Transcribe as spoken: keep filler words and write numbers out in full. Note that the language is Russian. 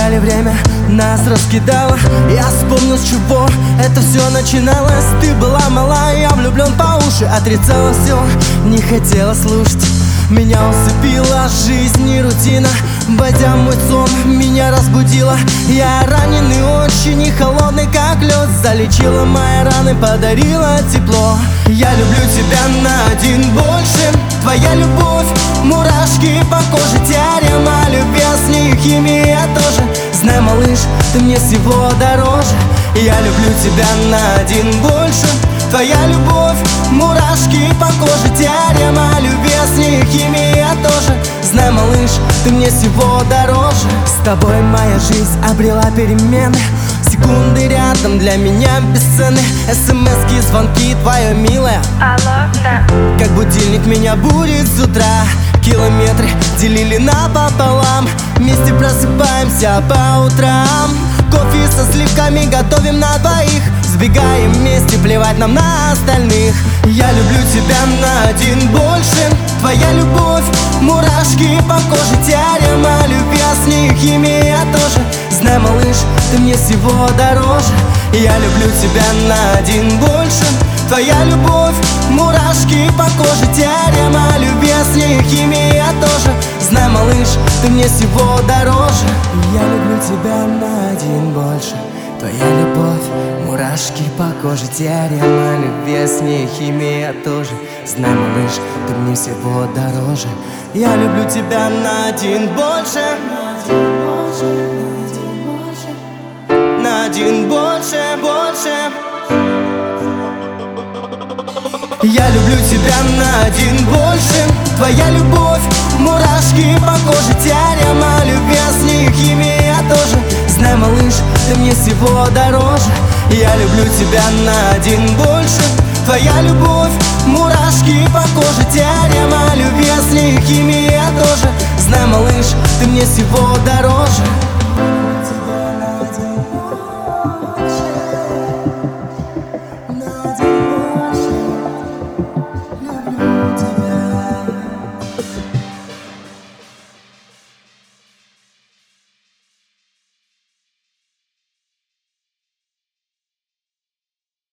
печали время нас раскидало. Я вспомнил, с чего это все начиналось. Ты была мала, я влюблен по уши. Отрицала все, не хотела слушать. Меня усыпила жизнь и рутина. Войдя в мой сон, меня разбудила. Я раненый, очень и холодный, как лед. Залечила мои раны, подарила тепло. Я люблю тебя на один больше. Твоя любовь, мурашки по коже, теорема любви, с ней химия тоже. Знай, малыш, ты мне всего дороже. Я люблю тебя на один больше. Твоя любовь, мурашки по коже, теорема любви, с ней химия тоже. Знай, малыш, ты мне всего дороже. С тобой моя жизнь обрела перемены. Секунды рядом для меня бесценны. СМСки, звонки, твоя милая. Алло, да. Как будильник меня будет с утра. Километры делили напополам. Вместе просыпаемся по утрам. Кофе со сливками готовим на двоих. Сбегаем вместе, плевать нам на остальных. Я люблю тебя на один больше. Твоя любовь, мурашки по коже, теорема любви, с ней химия тоже. Знай, малыш, ты мне всего дороже. Я люблю тебя на один больше. Твоя любовь, мурашки по коже, теорема любви, с ней химия тоже. Знай, малыш, ты мне всего дороже. Я люблю тебя на один больше. Твоя любовь, мурашки по коже, теорема любви, с ней химия тоже. Знай, малыш, ты мне всего дороже. Я люблю тебя на один больше. На один больше, больше. Я люблю тебя на один больше. Твоя любовь, мурашки по коже, теорема любви, с ней химия тоже. Знай, малыш, ты мне всего дороже. Я люблю тебя на один больше. Твоя любовь, мурашки по коже, теорема любви, с ней химия тоже. Знай, малыш, ты мне всего дороже.